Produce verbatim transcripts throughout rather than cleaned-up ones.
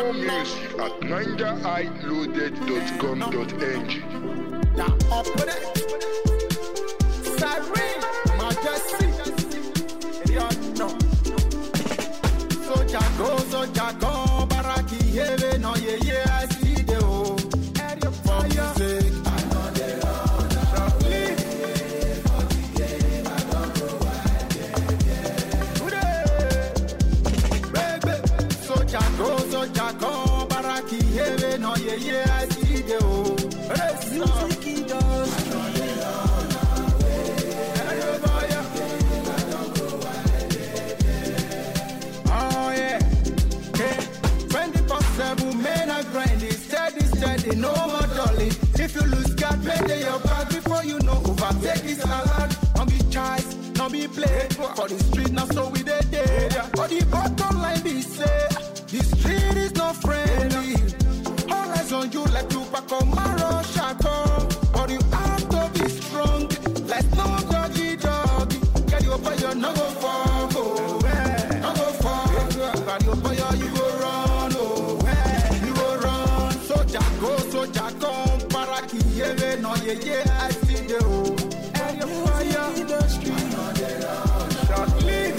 More music at ninja i loaded dot com dot n g. Now up with it. Siren, Majesty. You know. Soja go, soja go, baraki heaven, no yeah yeah, I see the oh. For music, I know they run. For the game, I don't go wild, yeah, yeah. Soja go, soja go, baraki heaven, no yeah yeah, I see the oh. Music he does. I know they run away. Oh yeah. twenty-four seven men are grinding, steady, steady, no more dolly. If you lose God, play your back before you know overtake this salad. Don't be choice, don't be play. For the street, now so we dey dey. For the bottom line, be say, the street is not friendly. All eyes on you like Tupac or Maro Shako. But you have to be strong, like no doggy doggy. Get your fire, no go fall, oh, yeah. No go fall. Get your fire, you go run, oh, yeah. You go run. Soja go, soja come, baraki yeve, no yeah yeah, I see the oh. And your fire in the street, I know they run. Short live.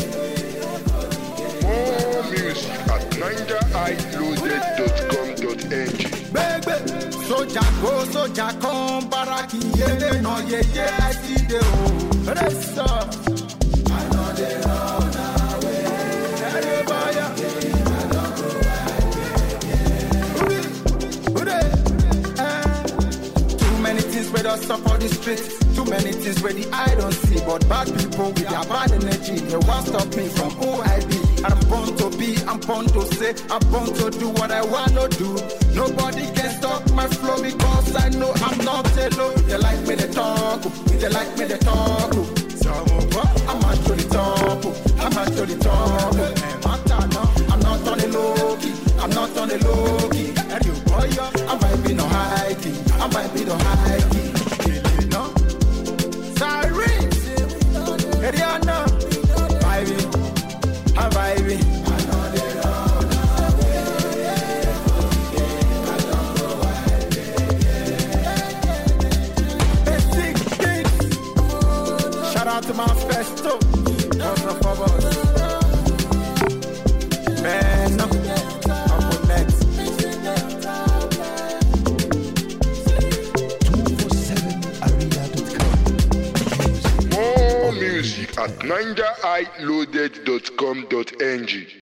More music at ninja i loaded dot com dot n g. Baby, soja go, soja come, baraki yeve, no yeah yeah, I see the oh. Rest up. I know they run away. Everybody, I don't go away. Too many things where they suffer the streets. Too many things where the eye don't see. But bad people with their bad energy, they won't stop me from who I be. I'm born to be, I'm born to say, I'm born to do what I wanna do. Nobody can stop my flow because I know I'm not alone. They like me, they talk. They like me, they talk. So I'm at to the top. I'm at to the top. I'm not on the low key. I'm not on the low key. And you boy, I might be no high key. I might be no high key. You know? Siren, Ariana, baby, I'm baby. I know they run away. I don't go wild, yeah. Basic things. Shout out to my festo. What's up, Bubbles? Man, no. I'll go next. two four seven area dot com. More music at ninja i loaded dot com dot n g.